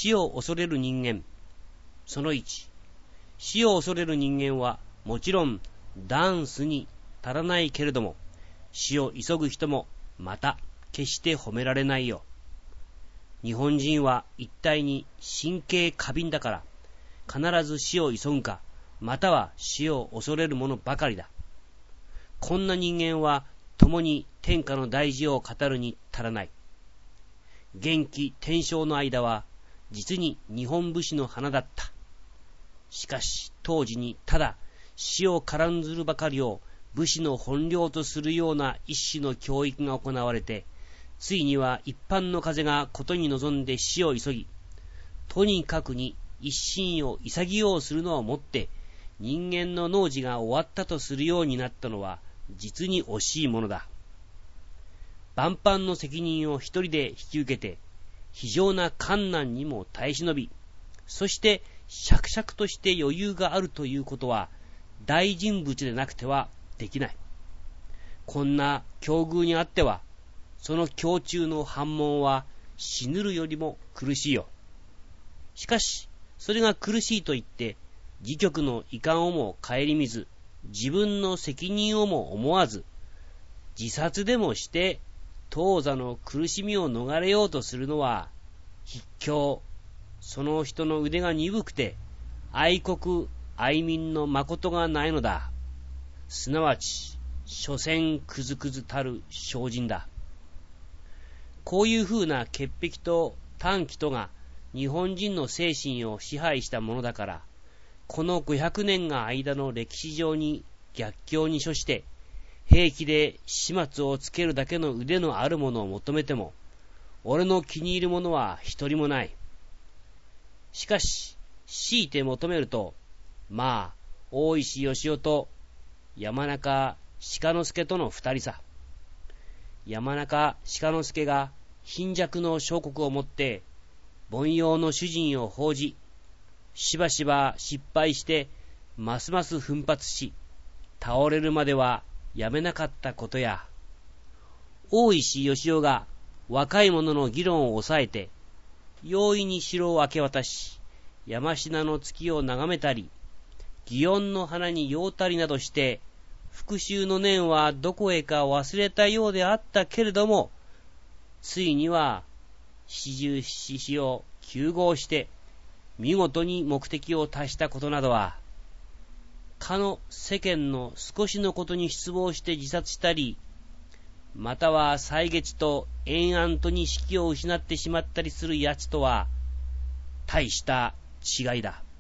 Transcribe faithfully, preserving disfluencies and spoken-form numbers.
死を恐れる人間。そのいち、死を恐れる人間はもちろんダンスに足らないけれども、死を急ぐ人もまた決して褒められないよ。日本人は一体に神経過敏だから必ず死を急ぐか、または死を恐れるものばかりだ。こんな人間は共に天下の大事を語るに足らない。元気天正の間は実に日本武士の花だった。しかし当時にただ死を軽んずるばかりを武士の本領とするような一種の教育が行われて、ついには一般の風がことに臨んで死を急ぎ、とにかくに一心を潔うするのをもって人間の農事が終わったとするようになったのは実に惜しいものだ。万般の責任を一人で引き受けて、非常な困難にも耐え忍び、そして綽々として余裕があるということは大人物でなくてはできない。こんな境遇にあっては、その胸中の反問は死ぬるよりも苦しいよ。しかしそれが苦しいと言って自局の遺憾をも顧みず、自分の責任をも思わず、自殺でもして当座の苦しみを逃れようとするのは卑怯。その人の腕が鈍くて愛国愛民の誠がないのだ。すなわち所詮くずくずたる精進だ。こういうふうな潔癖と短気とが日本人の精神を支配したものだから、このごひゃくねんが間の歴史上に逆境に処して平気で始末をつけるだけの腕のあるものを求めても、俺の気に入るものは一人もない。しかし強いて求めると、まあ大石義雄と山中鹿之助との二人さ。山中鹿之助が貧弱の小国をもって凡庸の主人を報じ、しばしば失敗してますます奮発し、倒れるまではやめなかったことや、大石義雄が若い者の議論を抑えて容易に城を明け渡し、山科の月を眺めたり、祇園の花に酔うたりなどして、復讐の念はどこへか忘れたようであったけれども、ついには四十七士を糾合して見事に目的を達したことなどは、かの世間の少しのことに失望して自殺したり、または歳月と延々とに士気を失ってしまったりするやつとは大した違いだ。